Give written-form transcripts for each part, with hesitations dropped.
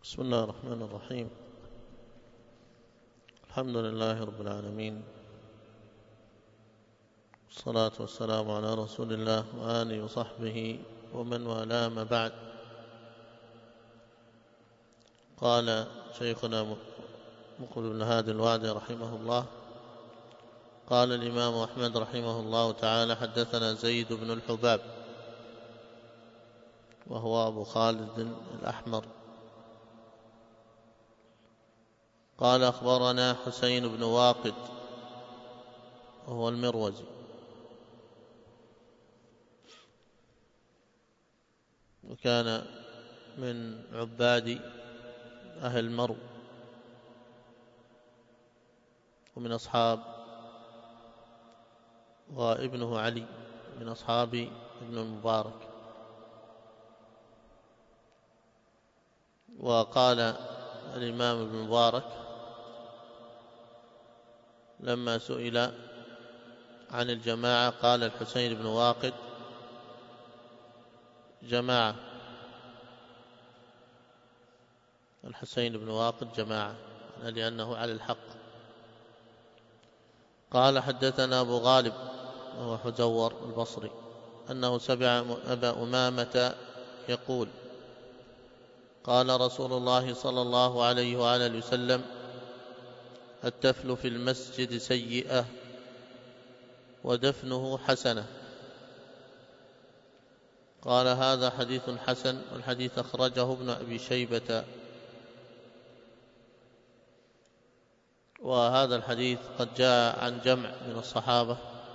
بسم الله الرحمن الرحيم. الحمد لله رب العالمين، والصلاة والسلام على رسول الله وآله وصحبه ومن والاه، ما بعد. قال شيخنا مقبل بن هادي الوادي رحمه الله: قال الإمام أحمد رحمه الله تعالى: حدثنا زيد بن الحباب وهو أبو خالد الأحمر قال: أخبرنا حسين بن واقد وهو المروزي، وكان من عباد أهل مرو ومن أصحاب، وابنه علي من أصحاب ابن المبارك. وقال الإمام ابن المبارك لما سئل عن الجماعة قال: الحسين بن واقد جماعة، الحسين بن واقد جماعة، لأنه على الحق. قال: حدثنا أبو غالب وهو حزور البصري أنه سمع أبا أمامة يقول: قال رسول الله صلى الله عليه وآله وسلم: التفل في المسجد سيئة ودفنه حسنة. قال: هذا حديث حسن، والحديث أخرجه ابن أبي شيبة. وهذا الحديث قد جاء عن جمع من الصحابة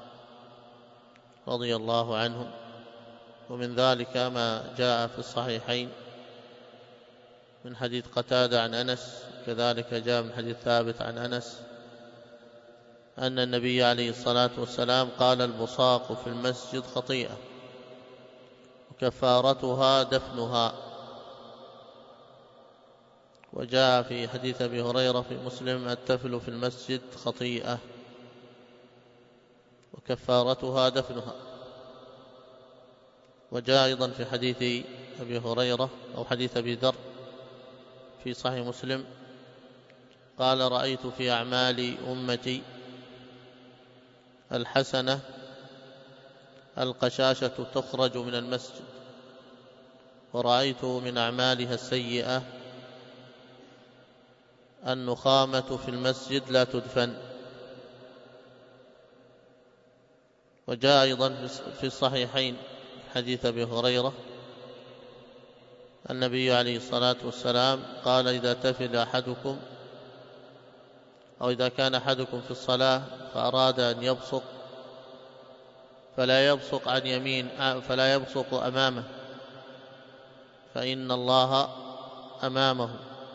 رضي الله عنهم، ومن ذلك ما جاء في الصحيحين من حديث قتادة عن أنس، كذلك جاء من حديث ثابت عن أنس أن النبي عليه الصلاة والسلام قال: البصاق في المسجد خطيئة وكفارتها دفنها. وجاء في حديث أبي هريرة في مسلم: التفل في المسجد خطيئة وكفارتها دفنها. وجاء أيضا في حديث أبي هريرة أو حديث أبي ذر في صحيح مسلم قال: رأيت في أعمال أمتي الحسنة القشاشة تخرج من المسجد، ورأيت من أعمالها السيئة النخامة في المسجد لا تدفن. وجاء أيضا في الصحيحين حديث أبي هريرة النبي عليه الصلاة والسلام قال: إذا تفل أحدكم أو إذا كان أحدكم في الصلاة فأراد أن يبصق فلا يبصق أمامه، فإن الله أمامه،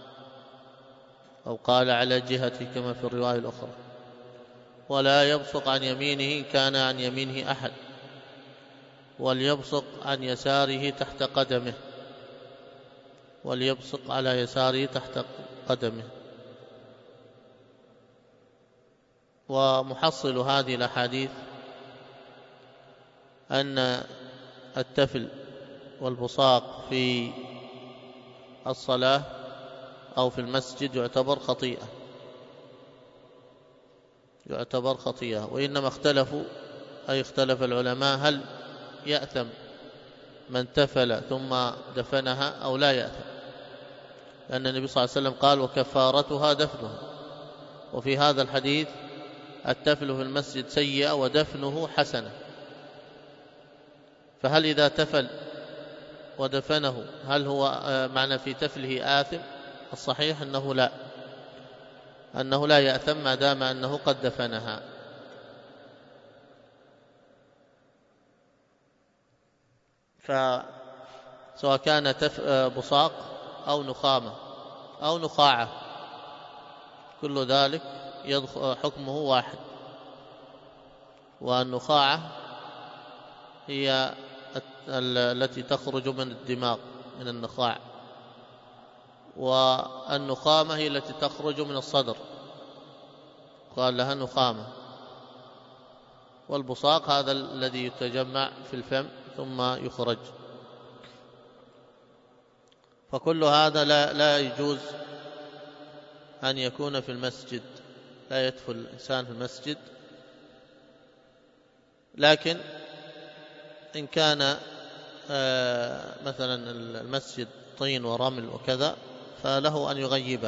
أو قال على جهته كما في الرواية الأخرى. ولا يبصق عن يمينه كان عن يمينه أحد، وليبصق عن يساره تحت قدمه، وليبصق على يساره تحت قدمه. ومحصل هذه الأحاديث أن التفل والبصاق في الصلاة أو في المسجد يعتبر خطيئة. وإنما اختلف العلماء هل يأثم من تفل ثم دفنها أو لا يأثم، لأن النبي صلى الله عليه وسلم قال: وكفارتها دفنها. وفي هذا الحديث التفل في المسجد سيئة ودفنه حسنة، فهل إذا تفل ودفنه هل هو معنى في تفله آثم؟ الصحيح أنه لا يأثم ما دام أنه قد دفنها. فسواء كان بصاق أو نخامة أو نخاعة، كل ذلك حكمه واحد. والنخاعة هي التي تخرج من الدماغ، من النخاع، والنخامة هي التي تخرج من الصدر، قال لها نخامة. والبصاق هذا الذي يتجمع في الفم ثم يخرج. فكل هذا لا يجوز أن يكون في المسجد، لا يدخل الإنسان في المسجد. لكن إن كان مثلا المسجد طين ورمل وكذا فله أن يغيبها،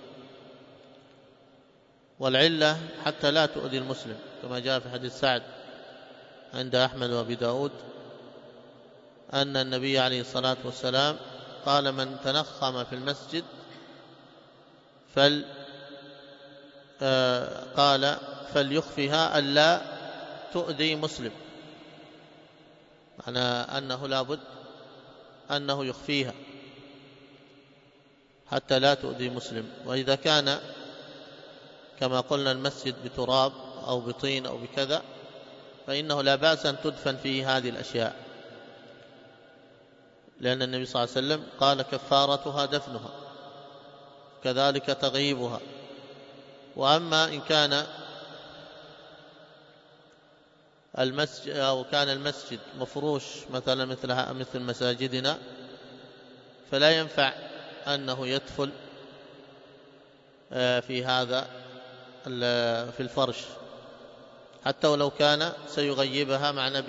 والعلة حتى لا تؤذي المسلم، كما جاء في حديث سعد عند أحمد وأبي داود أن النبي عليه الصلاة والسلام قال: من تنخم في المسجد فليخفها ألا تؤذي مسلم، معنى أنه لابد أنه يخفيها حتى لا تؤذي مسلم. وإذا كان كما قلنا المسجد بتراب أو بطين أو بكذا فإنه لا بأس أن تدفن فيه هذه الأشياء، لأن النبي صلى الله عليه وسلم قال: كفارتها دفنها، كذلك تغييبها. وأما إن كان المسجد أو كان المسجد مفروش مثلا مثل مساجدنا فلا ينفع أنه يدخل في هذا في الفرش، حتى ولو كان سيغيبها معنا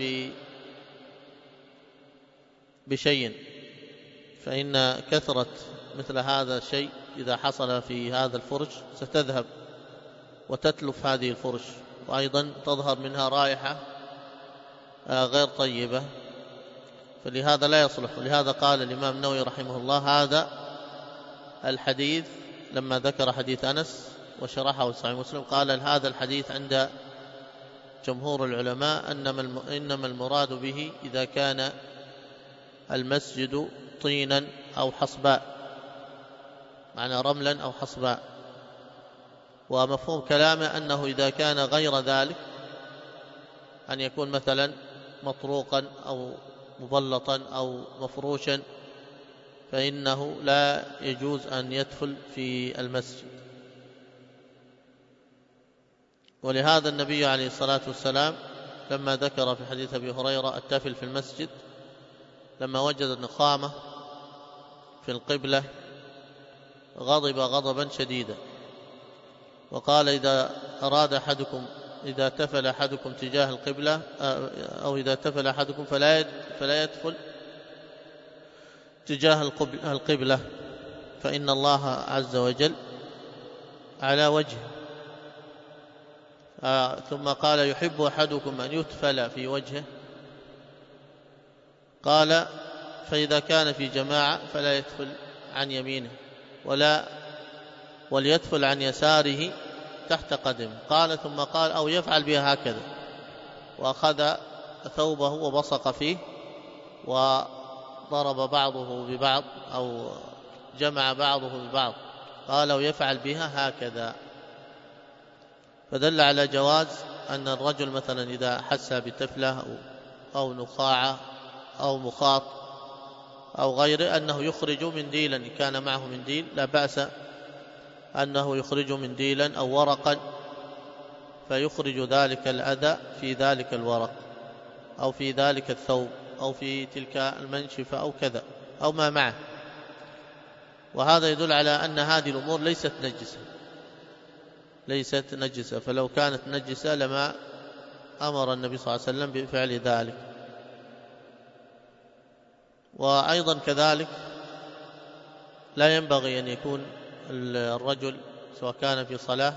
بشيء، فإن كثرة مثل هذا الشيء إذا حصل في هذا الفرش ستذهب وتتلف هذه الفرش، وأيضا تظهر منها رائحة غير طيبة، فلهذا لا يصلح. ولهذا قال الإمام النووي رحمه الله هذا الحديث لما ذكر حديث أنس وشرحه صحيح مسلم قال: هذا الحديث عند جمهور العلماء إنما المراد به إذا كان المسجد طينا أو حصباء، معنى رملا أو حصباء. ومفهوم كلامه أنه إذا كان غير ذلك، أن يكون مثلا مطروقا أو مبلطا أو مفروشا، فإنه لا يجوز أن يدخل في المسجد. ولهذا النبي عليه الصلاة والسلام لما ذكر في حديث أبي هريرة التفل في المسجد، لما وجد النخامة في القبلة غضب غضبا شديدا، وقال: إذا تفل أحدكم تجاه القبلة أو إذا تفل أحدكم فلا يدخل تجاه القبلة، فإن الله عز وجل على وجهه. ثم قال: يحب أحدكم أن يتفل في وجهه، قال: فإذا كان في جماعة فلا يدخل عن يمينه وليدخل عن يساره تحت قدمه. قال: ثم قال: أو يفعل بها هكذا، وأخذ ثوبه وبصق فيه وضرب بعضه ببعض أو جمع بعضه ببعض، قال: ويفعل بها هكذا. فدل على جواز أن الرجل مثلا إذا حس بتفلة أو نخاعة أو مخاط أو غيره أنه يخرج منديلا، إن كان معه منديل لا بأس أنه يخرج منديلا أو ورقا، فيخرج ذلك الأذى في ذلك الورق أو في ذلك الثوب أو في تلك المنشفة أو كذا أو ما معه. وهذا يدل على أن هذه الأمور ليست نجسة، فلو كانت نجسة لما أمر النبي صلى الله عليه وسلم بفعل ذلك. وأيضا كذلك لا ينبغي أن يكون الرجل سواء كان في صلاة،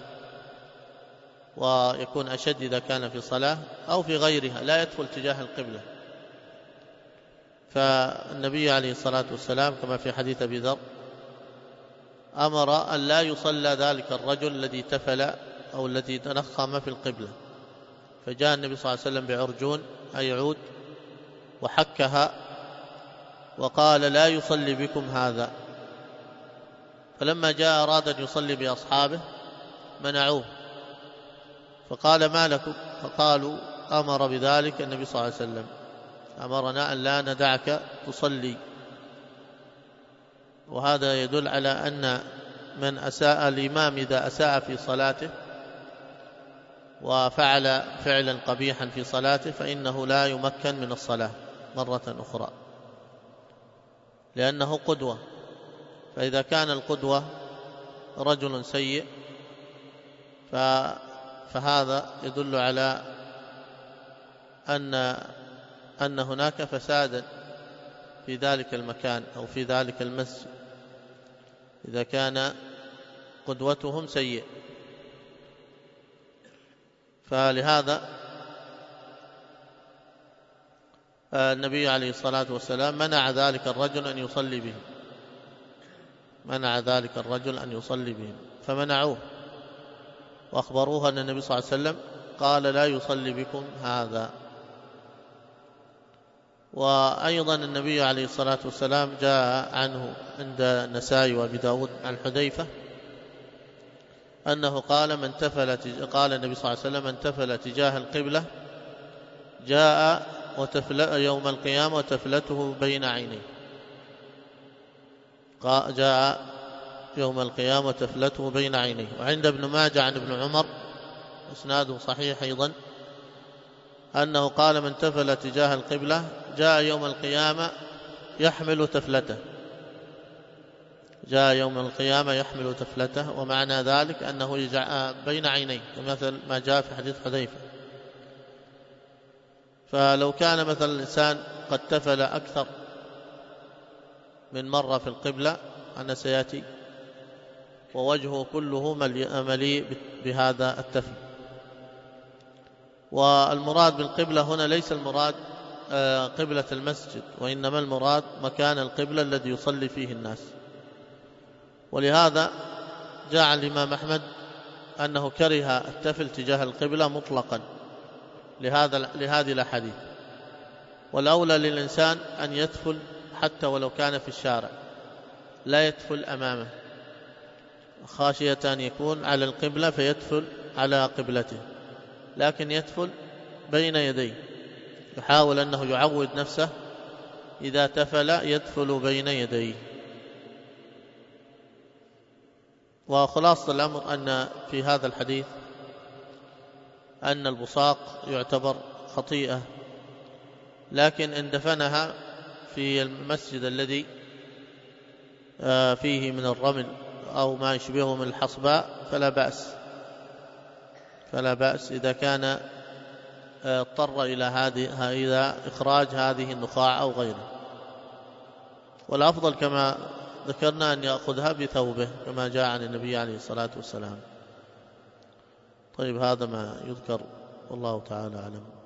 ويكون أشد إذا كان في صلاة أو في غيرها، لا يدخل تجاه القبلة. فالنبي عليه الصلاة والسلام كما في حديث أبي ذر أمر أن لا يصلى ذلك الرجل الذي تفل أو الذي تنخم في القبلة، فجاء النبي صلى الله عليه وسلم بعرجون أي عود وحكها وقال: لا يصلي بكم هذا. فلما جاء أراد أن يصلي بأصحابه منعوه، فقال: ما لكم؟ فقالوا: أمر بذلك النبي صلى الله عليه وسلم، أمرنا أن لا ندعك تصلي. وهذا يدل على أن من أساء الإمام إذا أساء في صلاته وفعل فعلا قبيحا في صلاته فإنه لا يمكن من الصلاة مرة أخرى، لأنه قدوة فإذا كان القدوة رجل سيء فهذا يدل على أن هناك فسادا في ذلك المكان أو في ذلك المسجد إذا كان قدوتهم سيء. فلهذا النبي عليه الصلاة والسلام منع ذلك الرجل أن يصلي بهم، منع ذلك الرجل أن يصلي بهم، فمنعوه وأخبروه أن النبي صلى الله عليه وسلم قال لا يصلي بكم هذا. وأيضا النبي عليه الصلاة والسلام جاء عنه عند النسائي وأبي داود عن حذيفة أنه قال قال النبي صلى الله عليه وسلم من تفل تجاه القبلة جاء يوم القيامة وتفلته بين عينيه، جاء يوم القيامة وتفلته بين عينيه. وعند ابن ماجه عن ابن عمر إسناده صحيح أيضا أنه قال من تفل تجاه القبلة جاء يوم القيامة يحمل تفلته، جاء يوم القيامة يحمل تفلته، ومعنى ذلك أنه يجعل بين عينيه مثل ما جاء في حديث حذيفة. فلو كان مثلا الإنسان قد تفل أكثر من مرة في القبلة أن سيأتي ووجهه كله مليء بهذا التفل. والمراد بالقبلة هنا ليس المراد قبلة المسجد، وإنما المراد مكان القبلة الذي يصلي فيه الناس. ولهذا جاء عن الإمام أحمد أنه كره التفل تجاه القبلة مطلقا لهذه الأحاديث، والأولى للإنسان أن يتفل حتى ولو كان في الشارع، لا يتفل أمامه خاشية أن يكون على القبلة فيتفل على قبلته، لكن يتفل بين يديه، يحاول أنه يعود نفسه إذا تفل يتفل بين يديه. وخلاصة الأمر أن في هذا الحديث أن البصاق يعتبر خطيئة، لكن إن دفنها في المسجد الذي فيه من الرمل أو ما يشبهه من الحصباء فلا بأس إذا كان اضطر إلى إخراج هذه النخاع أو غيره. والأفضل كما ذكرنا أن يأخذها بثوبه كما جاء عن النبي عليه الصلاة والسلام. طيب، هذا ما يذكر والله تعالى أعلم.